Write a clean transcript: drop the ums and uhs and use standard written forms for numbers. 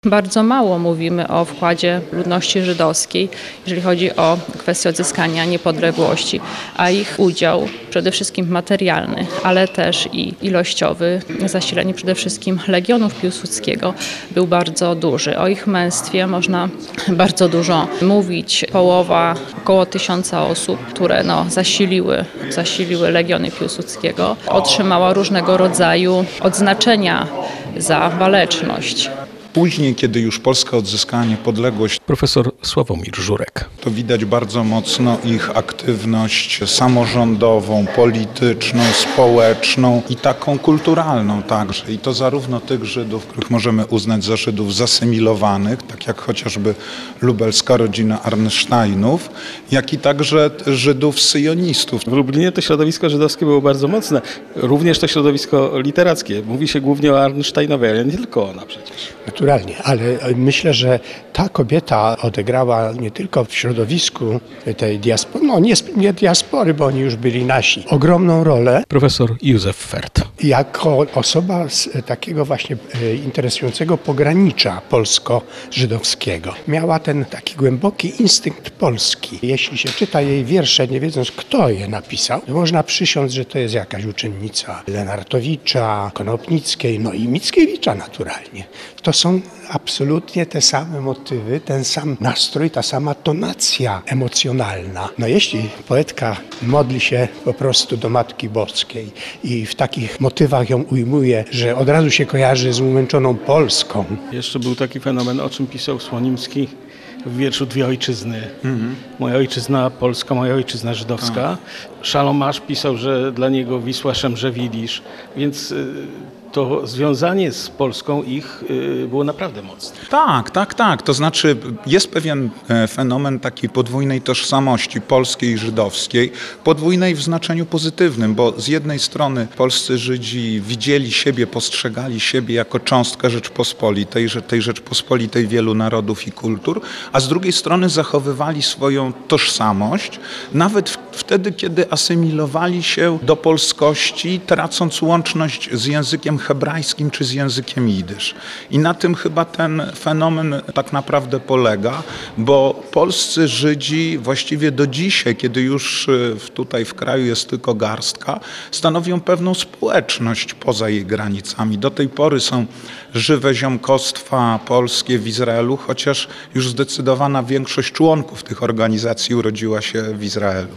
Bardzo mało mówimy o wkładzie ludności żydowskiej, jeżeli chodzi o kwestię odzyskania niepodległości, a ich udział przede wszystkim materialny, ale też i ilościowy, zasilenie przede wszystkim Legionów Piłsudskiego był bardzo duży. O ich męstwie można bardzo dużo mówić. Połowa, około 1000 osób, które zasiliły Legiony Piłsudskiego, otrzymała różnego rodzaju odznaczenia za waleczność. Później, kiedy już Polska odzyskała niepodległość, profesor Sławomir Żurek. To widać bardzo mocno ich aktywność samorządową, polityczną, społeczną i taką kulturalną także. I to zarówno tych Żydów, których możemy uznać za Żydów zasymilowanych, tak jak chociażby lubelska rodzina Arnsteinów, jak i także Żydów syjonistów. W Lublinie to środowisko żydowskie było bardzo mocne, również to środowisko literackie. Mówi się głównie o Arnsteinowie, ale nie tylko ona przecież. Naturalnie, ale myślę, że ta kobieta odegrała nie tylko w środowisku tej diaspory, nie diaspory, bo oni już byli nasi, ogromną rolę. Profesor Józef Fert. Jako osoba z takiego właśnie interesującego pogranicza polsko-żydowskiego. Miała ten taki głęboki instynkt polski. Jeśli się czyta jej wiersze, nie wiedząc kto je napisał, to można przysiąc, że to jest jakaś uczennica Lenartowicza, Konopnickiej, no i Mickiewicza naturalnie. To są absolutnie te same motywy, ten sam nastrój, ta sama tonacja emocjonalna. No jeśli poetka modli się po prostu do Matki Boskiej i w takich motywach ją ujmuje, że od razu się kojarzy z umęczoną Polską. Jeszcze był taki fenomen, o czym pisał Słonimski w wierszu Dwie ojczyzny. Moja ojczyzna polska, moja ojczyzna żydowska. Szalomasz pisał, że dla niego Wisła szemrze Widzisz, więc to związanie z Polską ich było naprawdę mocne. Tak. To znaczy jest pewien fenomen takiej podwójnej tożsamości polskiej i żydowskiej, podwójnej w znaczeniu pozytywnym, bo z jednej strony polscy Żydzi widzieli siebie, postrzegali siebie jako cząstkę Rzeczpospolitej, tej Rzeczpospolitej wielu narodów i kultur, a z drugiej strony zachowywali swoją tożsamość, nawet wtedy, kiedy asymilowali się do polskości, tracąc łączność z językiem hebrajskim czy z językiem jidysz. I na tym chyba ten fenomen tak naprawdę polega, bo polscy Żydzi właściwie do dzisiaj, kiedy już tutaj w kraju jest tylko garstka, stanowią pewną społeczność poza jej granicami. Do tej pory są żywe ziomkostwa polskie w Izraelu, chociaż już zdecydowana większość członków tych organizacji urodziła się w Izraelu.